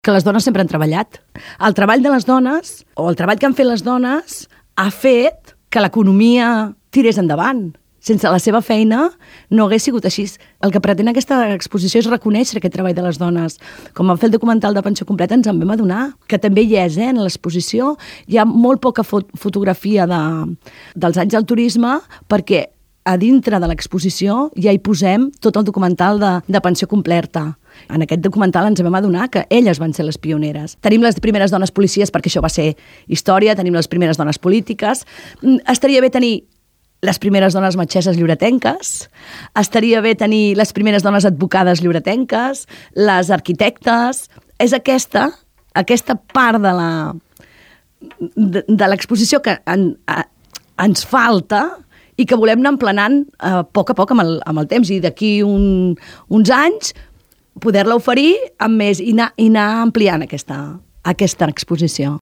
que les dones sempre han treballat. El treball de les dones, o el treball que han fet les dones, ha fet que l'economia tirés endavant. Sense la seva feina no hagués sigut així. El que pretén aquesta exposició és reconèixer aquest treball de les dones. Com vam fer el documental de Pensió Completa, ens en vam adonar que també hi és, en l'exposició. Hi ha molt poca fotografia dels anys del turisme, perquè a dintre de l'exposició ja hi posem tot el documental de Pensió Completa. En aquest documental ens vam adonar que elles van ser les pioneres. Tenim les primeres dones policies, perquè això va ser història, tenim les primeres dones polítiques. Estaria bé tenir les primeres dones metgesses lliuretenques, estaria bé tenir les primeres dones advocades lliuretenques, les arquitectes. És aquesta part de l'exposició que ens falta i que volem anar emplenant a poc amb el temps, i d'aquí uns anys poder-la oferir amb més i anar ampliant aquesta exposició.